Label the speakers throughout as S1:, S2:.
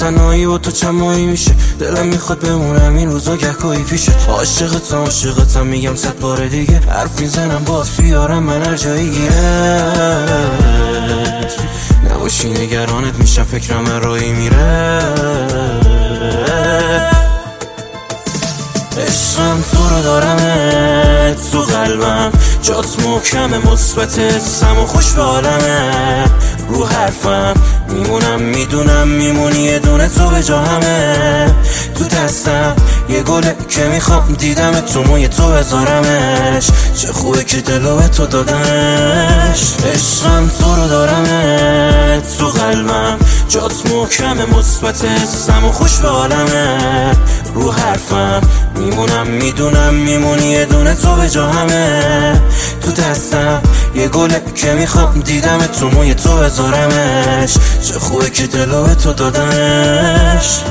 S1: تنهایی با تو چند ماهی میشه، دلم میخواد بمونم این روزا گهگاهی پیشه. عاشقتم میگم 100 بار دیگه، حرف میزنم باز بیارم من هر جایی گیرت. نباشی نگرانت میشم فکرم من راهی میره. عشقم تو رو دارمه تو قلبم، جات محکمه مثبت حسم و خوش به عالمه. رو حرفم میمونم میدونم میمونی یه دونه تو به جا همه. تو دستم یه گله که میخوام دیدم تو موی تو بذارمش. چه خوبه که دلو به تو دادمش. عشقم تو رو دارمه تو قلبم، جات محکمه مثبت حسم و خوش به عالمه. رو حرفم میمونم میدونم میمونی یه دونه تو به جا همه. تو دستم یه گله که میخوام دیدم تو موی تو بذارمش. چه خوبه که دلو به تو دادمش.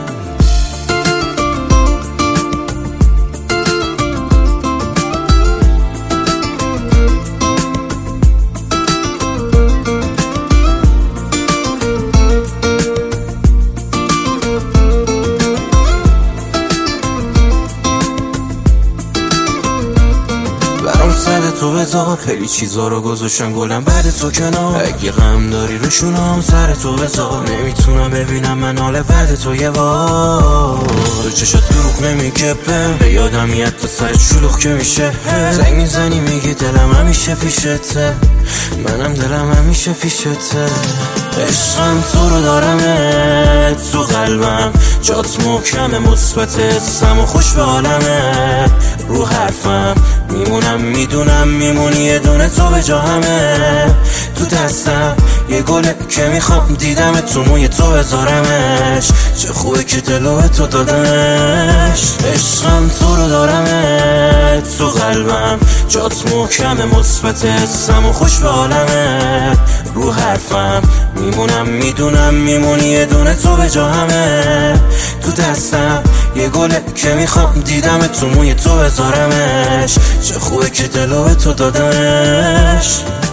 S1: سر تو بذار، خیلی چیزا رو گذاشتم گلم بعد تو کنار. اگه غم داری روشونم سر تو بذار، نمیتونم ببینم من حال بعد تو یه بار. تو چشات دروغ نمیگبم، به یادم میاد تو سرت شلوغ که میشه. زنگ میزنی میگی دلم همیشه پیشته، منم دلم همیشه پیشته. عشقم تو رو دارمه تو قلبم، جات محکمه مثبت حسم و خوش به عالمه. رو حرفم میمونم میدونم میمونی یه دونه تو به جا همه. تو دستم یه گله که میخوام دیدم تو موی تو بذارمش. چه خوبه که دلو به تو دادمش. عشقم تو رو دارمه تو قلبم، جات محکمه مثبت حسم و خوش به عالمه. رو حرفم میمونم میدونم میمونی یه دونه تو به جا همه. تو دستم یه گله که میخوام دیدم تو موی تو بذارمش. چه خوبه که دلو به تو دادمش.